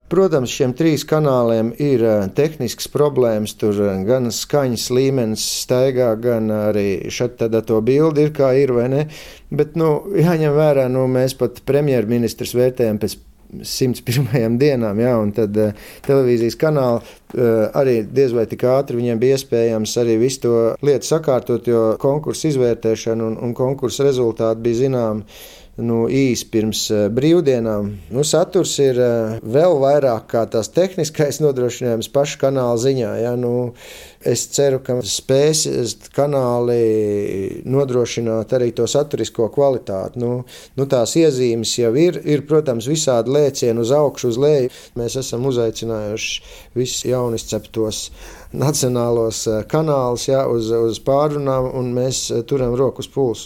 Protams, šiem 3 kanāliem ir tehnisks problēmas, tur gan skaņas līmenis staigā, gan arī šeit tad to bildi ir kā ir, vai ne? Bet, jāņem vērā, mēs pat premjerministrs vērtējam pēc 101 dienām, jā, un tad televīzijas kanāli arī diez vai tik ātri viņiem bija iespējams arī visu to lietu sakārtot, jo konkursu izvērtēšana un konkursu rezultāti bija zināmi īsi pirms brīvdienām. Saturs ir vēl vairāk kā tās tehniskais nodrošinājums pašu kanāla ziņā. Ja? Es ceru, ka spēs kanāli nodrošināt arī to saturisko kvalitāti. Tās iezīmes jau ir, protams, visādi lēcieni uz augšu, uz leju. Mēs esam uzaicinājuši visus jaunisceptos nacionālos kanālus, ja, uz pārrunām, un mēs turam roku uz pulsu.